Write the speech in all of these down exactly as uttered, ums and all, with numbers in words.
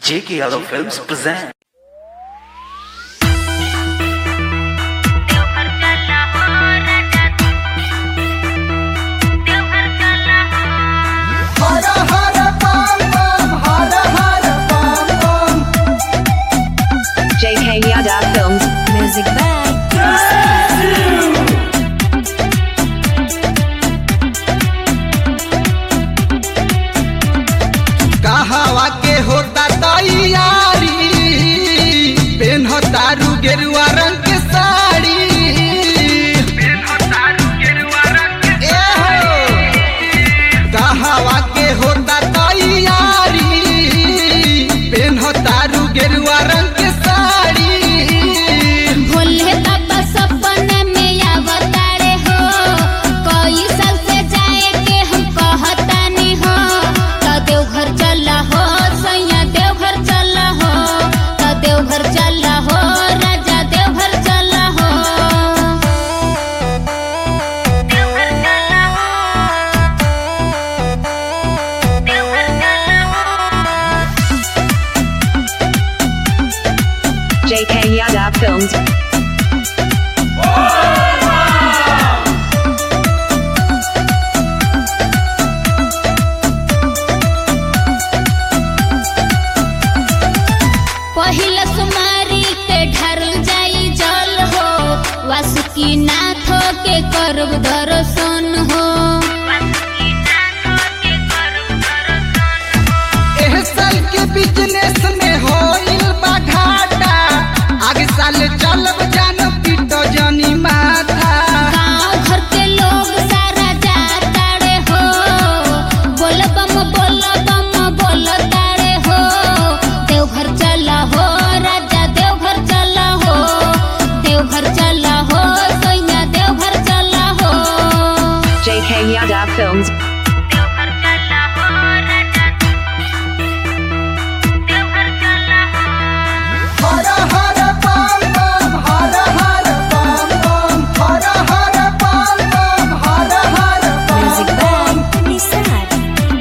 J K Yadav Films present. J K Yadav Films. Music by कहवा के होता तैयारी पेन्ह तारू गेरुआ रंग के साड़ी ए हो कहवा के होता तैयारी पेन्ह तारू गेरुआ रंग के साड़ी भोले बाबा सपने में अवतारे हो कई साल से जाए के हम कहतानी हो तो देवघर चला हो सैया देवघर चला हो तो देवघर चला हो राजा देवघर चला हो देवघर चला हो देवघर चला हो J K Yadav Films. पहिला सुमारी के ढारल जाई जल हो वासुकी नाथ के करब दर्शन हो एह साल के बिजनेस में होइल बा घाटा आगे साल चलब जान पीटो जनी माथा गाँव घर के लोग सारा जाता रे हो बोल बम बोल बम बोल तारे हो देवघर चला हो राजा देवघर चला हो देवघर चला हो सैया देवघर चला हो J K Yadav Films. Deoghar चला हो राजा देवघर चला हो हर हर बम बम हर हर बम बम हर हर बम बम हर हर Music बम by Nisad.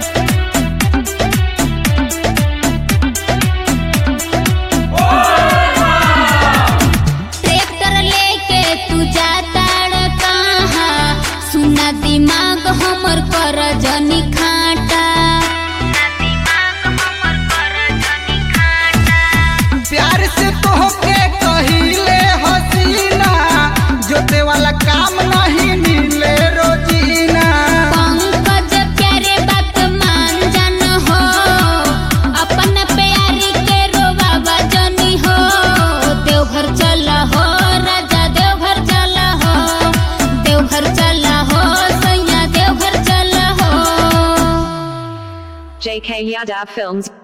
ट्रैक्टर लेके तू जाता रे कहाँ सुना दिमाग हमर कर जनी खाटा प्यार से तोहके कहिले हसीना जोते वाला काम नहीं मिले रोजीना पंकज प्यारे बात मान जन हो अपन प्यारी के रोबाबा जनी हो देवघर चला हो राजा देवघर चला हो देवघर चला हो सैया देवघर चला हो J K Yadav Films.